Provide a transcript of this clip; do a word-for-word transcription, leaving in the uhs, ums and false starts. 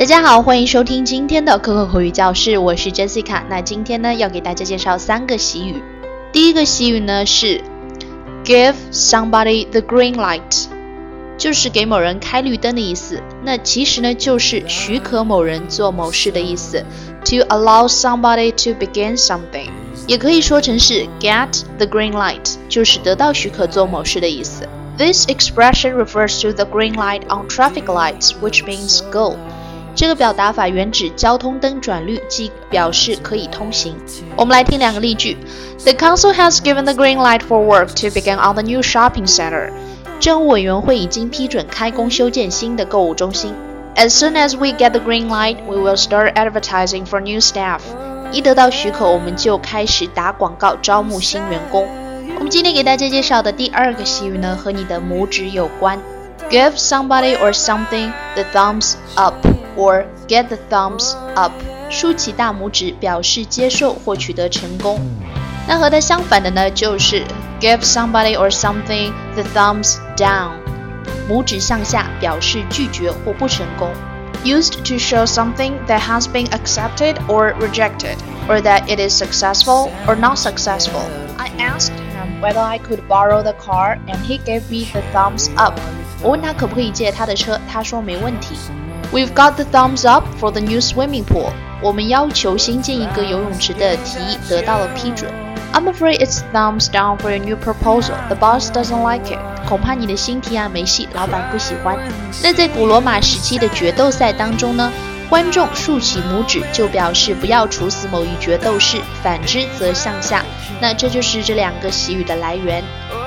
大家好，欢迎收听今天的可可口语教室，我是 Jessica。 那今天呢要给大家介绍三个习语。第一个习语呢是 give somebody the green light， 就是给某人开绿灯的意思。那其实呢就是许可某人做某事的意思， to allow somebody to begin something， 也可以说成是 get the green light， 就是得到许可做某事的意思。 This expression refers to the green light on traffic lights, which means go。这个表达法原指交通灯转绿，即表示可以通行。我们来听两个例句。 The council has given the green light for work to begin on the new shopping center. 政务委员会已经批准开工修建新的购物中心。 As soon as we get the green light, we will start advertising for new staff. 一得到许可，我们就开始打广告招募新员工。我们今天给大家介绍的第二个习语呢，和你的拇指有关。 Give somebody or something the thumbs up.Or get the thumbs up， 竖起大拇指表示接受或取得成功。那和它相反的呢，就是 give somebody or something the thumbs down， 拇指向下表示拒绝或不成功。Used to show something that has been accepted or rejected, or that it is successful or not successful. I asked him whether I could borrow the car, and he gave me the thumbs up. 我问他可不可以借他的车，他说没问题。We've got the thumbs up for the new swimming pool. 我们要求新建一个游泳池的提议得到了批准。I'm afraid it's thumbs down for your new proposal. The boss doesn't like it. 恐怕你的新提案没戏，老板不喜欢。那在古罗马时期的决斗赛当中呢，观众竖起拇指就表示不要处死某一决斗士，反之则向下。那这就是这两个习语的来源。